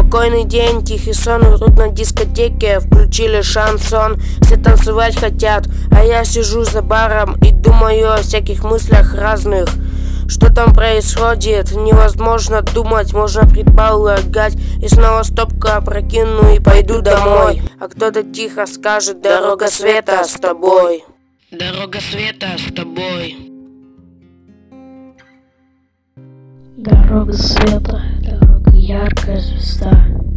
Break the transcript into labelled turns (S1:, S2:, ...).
S1: Спокойный день, тихий сон, вдруг на дискотеке включили шансон. Все танцевать хотят, а я сижу за баром и думаю о всяких мыслях разных. Что там происходит? Невозможно думать, можно предполагать. И снова стопку опрокину и пойду домой. А кто-то тихо скажет: дорога света с тобой. Дорога света с тобой.
S2: Дорога света, дорога яркая звезда.